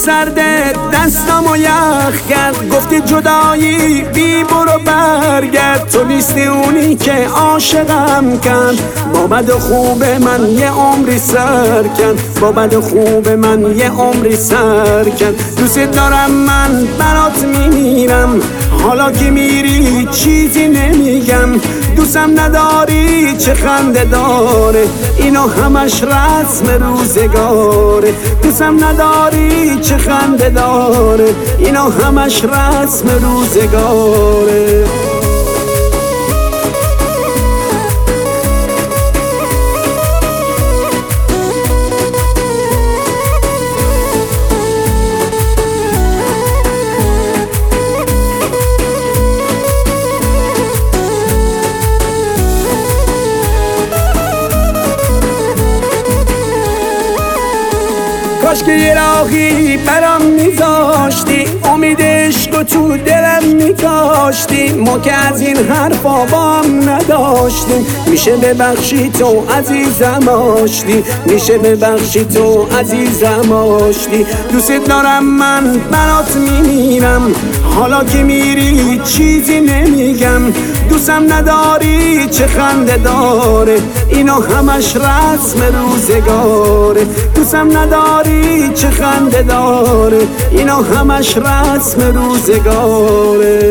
سرده دستامو یخ کرد، گفتی جدایی بی برو برگرد. تو نیستی اونی که عاشقم کرد، با بد و خوب من یه عمری سر کرد، با بد و خوب من یه عمری سر کرد. دوست دارم من برات میمیرم، حالا که میری چیزی نمیگم. دوستم نداری چه خنده داره، اینو همش رسم روزگاره. دوستم نداری چه خنده داره، اینو همش رسم روزگاره. کاش که یه راهی برام میذاشتی، امید عشق تو دلم میکاشتی. ما که از این حرفا با هم نداشتیم، میشه ببخشی تو عزیزم آشتی، میشه ببخشی تو عزیزم آشتی. دوست دارم من برات میمیرم، حالا که میری چیزی نمیگم. دوستم نداری چه خنده داره، اینو همش رسم روزگاره. دوستم نداری چه خنده داره، اینو همش رسم روزگاره.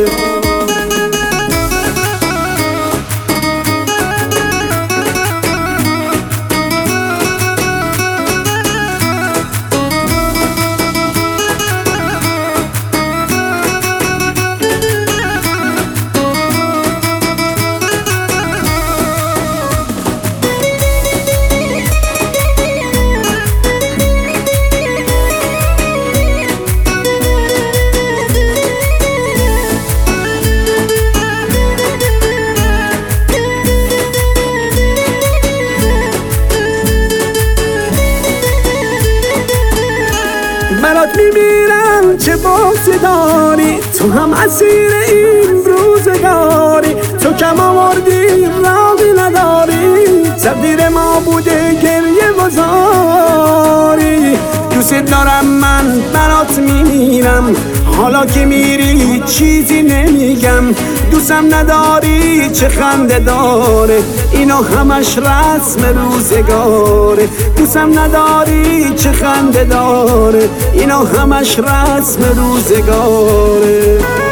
برات میمیرم چه باسی داری، تو هم اسیر این روزگاری. تو کم آوردی راقی نداری، تقدیر ما بوده گریه گذاری. دوست دارم من برات میمیرم، حالا که میری چیزی نمیگم. دوستم نداری چه خنده داره، اینو همش رسم روزگاره. دوستم نداری چه خنده داره، اینو همش رسم روزگاره.